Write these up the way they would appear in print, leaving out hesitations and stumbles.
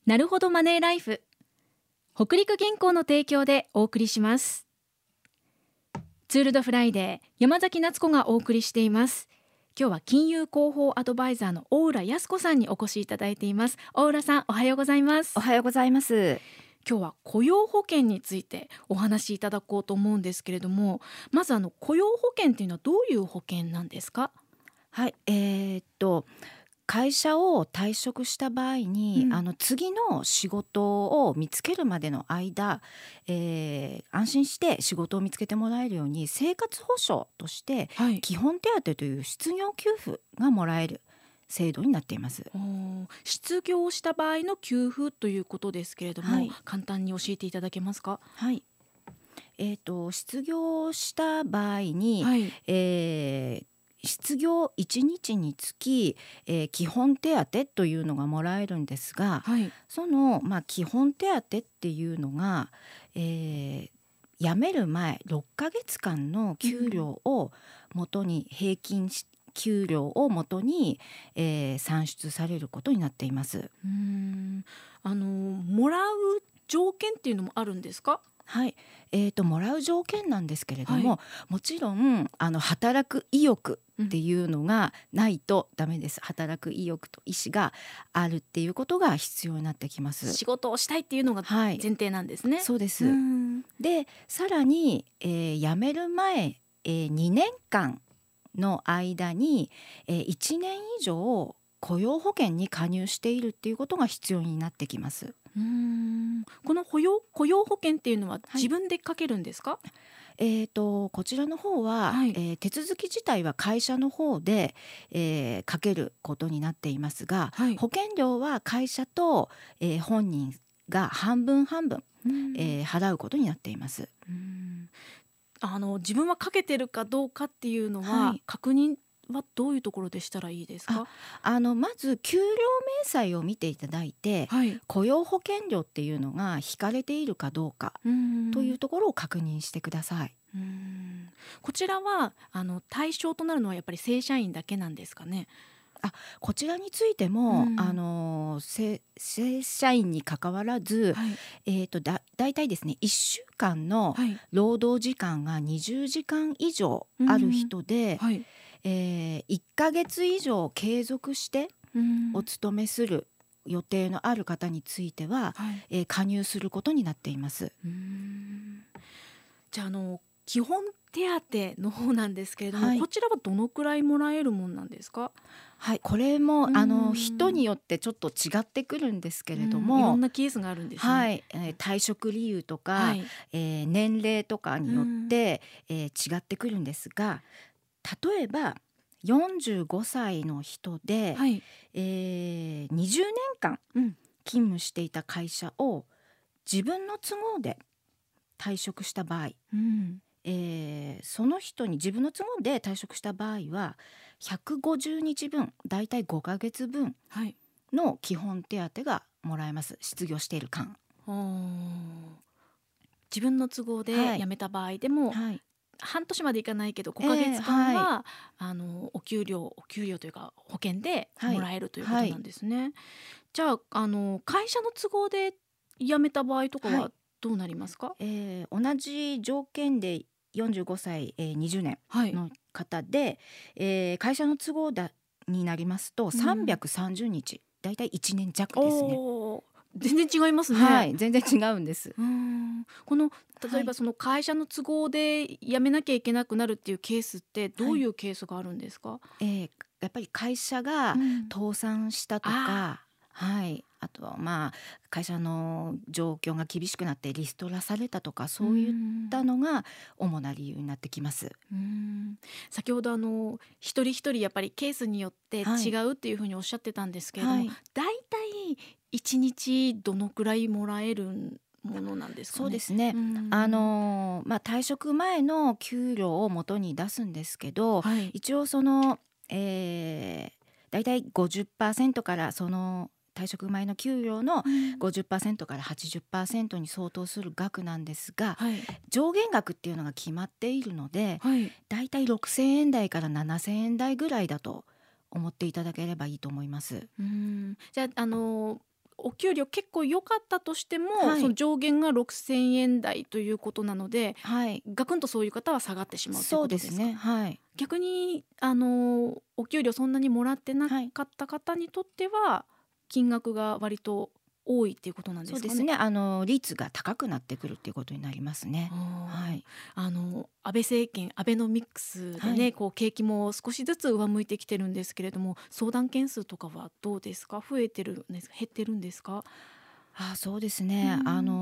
なるほどマネーライフ、北陸銀行の提供でお送りします。ツールドフライデー、山崎夏子がお送りしています。今日は金融広報アドバイザーの大浦康子さんにお越しいただいています。大浦さん、おはようございます。 おはようございます。 今日は雇用保険についてお話しいただこうと思うんですけれども、まず雇用保険というのはどういう保険なんですか？ はい、会社を退職した場合に、次の仕事を見つけるまでの間、安心して仕事を見つけてもらえるように生活保障として基本手当という失業給付がもらえる制度になっています。 失業した場合の給付ということですけれども、簡単に教えていただけますか？ はい、失業した場合に、失業1日につき、基本手当というのがもらえるんですが、その、基本手当っていうのが、辞める前6ヶ月間の給料を元に、平均給料を元に、算出されることになっています。 もらう条件っていうのもあるんですか？ はい、もらう条件なんですけれども、もちろん働く意欲っていうのがないとダメです。働く意欲と意思があるっていうことが必要になってきます。 仕事をしたいっていうのが前提なんですね。 そうです。で、さらに、辞める前、2年間の間に、1年以上雇用保険に加入しているっていうことが必要になってきます。 この雇用保険っていうのは自分でかけるんですか？ こちらの方は、手続き自体は会社の方で、かけることになっていますが、保険料は会社と、本人が半分半分、払うことになっています。 自分はかけてるかどうかっていうのは、確認はどういうところでしたらいいですか？ まず給料明細を見ていただいて、雇用保険料っていうのが引かれているかどうかというところを確認してください。 こちらは対象となるのはやっぱり正社員だけなんですかね？ こちらについても、正社員にかかわらず、だいたいですね、1週間の労働時間が20時間以上ある人で、1ヶ月以上継続してお勤めする予定のある方については、加入することになっています。 じゃあ基本手当の方なんですけれども、こちらはどのくらいもらえるもんなんですか？ これも人によってちょっと違ってくるんですけれども、 いろんなケースがあるんですね。 退職理由とか、年齢とかによって、違ってくるんですが、例えば45歳の人で、20年間勤務していた会社を自分の都合で退職した場合、その人に自分の都合で退職した場合は150日分、だいたい5ヶ月分の基本手当がもらえます。失業している間、 自分の都合で辞めた場合でも、半年までいかないけど5ヶ月間は、お給料というか保険でもらえるということなんですね。じゃあ会社の都合で辞めた場合とかはどうなりますか？ 同じ条件で45歳、20年の方で、会社の都合になりますと330日、だいたい1年弱ですね。 全然違いますね。 全然違うんです。 この例えばその会社の都合で辞めなきゃいけなくなるっていうケースってどういうケースがあるんですか？ やっぱり会社が倒産したとか、あとは会社の状況が厳しくなってリストラされたとか、そういったのが主な理由になってきます。 先ほど一人一人やっぱりケースによって違うっていうふうにおっしゃってたんですけれども、だいたい1日どのくらいもらえるものなんですかね？ そうですね、退職前の給料を元に出すんですけど、一応その、だいたい 50% からその退職前の給料の 50% から 80% に相当する額なんですが、上限額っていうのが決まっているので、だいたい6,000円台から7,000円台ぐらいだと思っていただければいいと思います。 じゃあお給料結構良かったとしても、 はい、 その上限が6000円台ということなので、 はい、 ガクンとそういう方は下がってしまうというそうことですか？ ですね。はい、 逆にお給料そんなにもらってなはい、 かった方にとっては金額が割と多いっていうことなんですかね？ そうですね。率が高くなってくるっていうことになりますね。はあい、 安倍政権アベノミクスでね、 はい。 こう景気も少しずつ上向いてきてるんですけれども、相談件数とかはどうですか？増えてるんですか？減ってるんですか？ そうですうね。 ん。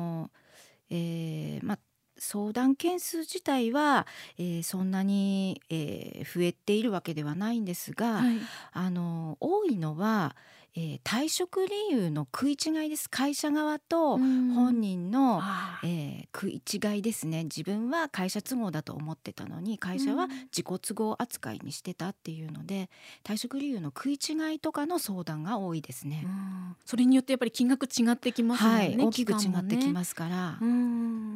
まあ、相談件数自体は、そんなに、増えているわけではないんですが、 はい。 多いのは、退職理由の食い違いです。会社側うと本ん。 人の、 ああ。 食い違いですね。自分は会社都合だと思ってたのに、会社はうん。 自己都合扱いにしてたっていうので、退職理由の食い違いとかの相談が多いですね。 それによってやっぱり金額違ってきますもはい、 んね、 大きく違期間もね。 ってきますから。 うん。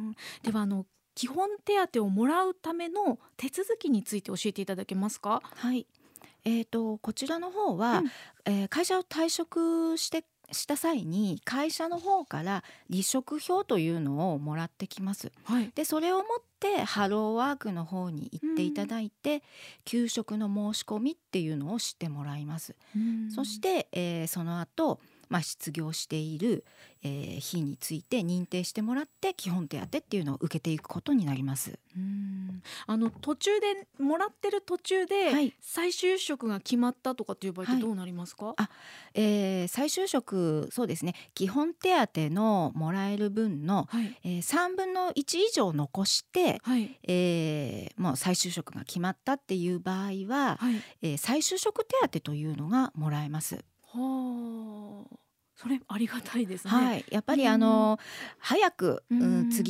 では基本手当をもらうための手続きについて教えていただけますか？ はい。こちらの方は、 うん。 会社を退職した際に会社の方から離職票というのをもらってきます。 はい。 でそれを持ってハローワークの方に行っていただいて、休職の申し込みっていうのをしてもらいます。 うん。 そして、その後、失業している、日について認定してもらって基本手当っていうのを受けていくことになります。 途中でもらってる途中ではい、 再就職が決まったとかっていう場合ってはい。 どうなりますか？ 再就職、そうですね、基本手当のもらえる分の、 はい。 3分の1以上残して、 はい。 もう再就職が決まったっていう場合は、 はい。 再就職手当というのがもらえます。 はあ。それありがたいですね。 はい、やっうぱりん。 早く、 うん。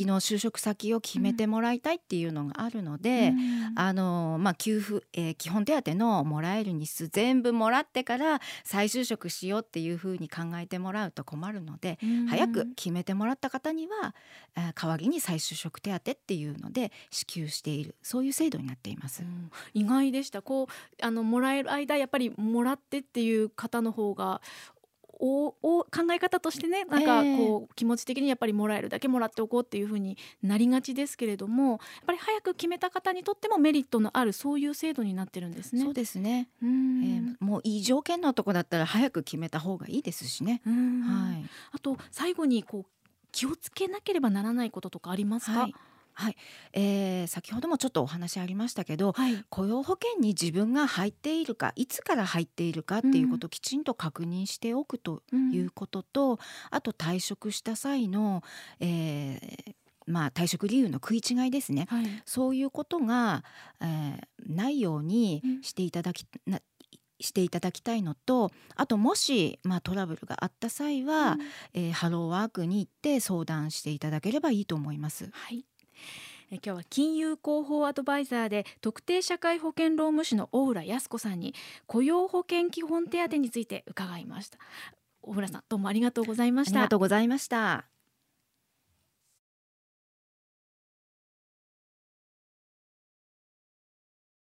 次の就職先を決めてもらいたいっていうのがあるのうで、 ん。 給付、基本手当のもらえる日数全部もらってから再就職しようっていうふうに考えてもらうと困るので、 う早くん。 決めてもらった方には、代わりに再就職手当っていうので支給している、そういう制度になっています。 意外でした。もらえる間やっぱりもらってっていう方の方が考え方としてね、なんかええ、 気持ち的にやっぱりもらえるだけもらっておこうっていう風になりがちですけれども、やっぱり早く決めた方にとってもメリットのあるそういう制度になってるんですね。 そうですね。 うーん。 もういい条件のとこだったら早く決めた方がいいですしね。 うーん。 はい。 あと最後に気をつけなければならないこととかありますか？ はい。はい。先ほどもちょっとお話ありましたけど、 はい。 雇用保険に自分が入っているか、いつから入っているかっていうことをきちんと確認しておくとうん。 いうことと、あと退職した際の、退職理由の食い違いですね。 はい。 そういうことが、ないようにうん。 していただきたいのと、あともし、トラブルがあった際は、 うん。 ハローワークに行って相談していただければいいと思います。 はい。今日は金融広報アドバイザーで特定社会保険労務士の大浦康子さんに雇用保険基本手当について伺いました。大浦さん、どうもありがとうございました。 ありがとうございました。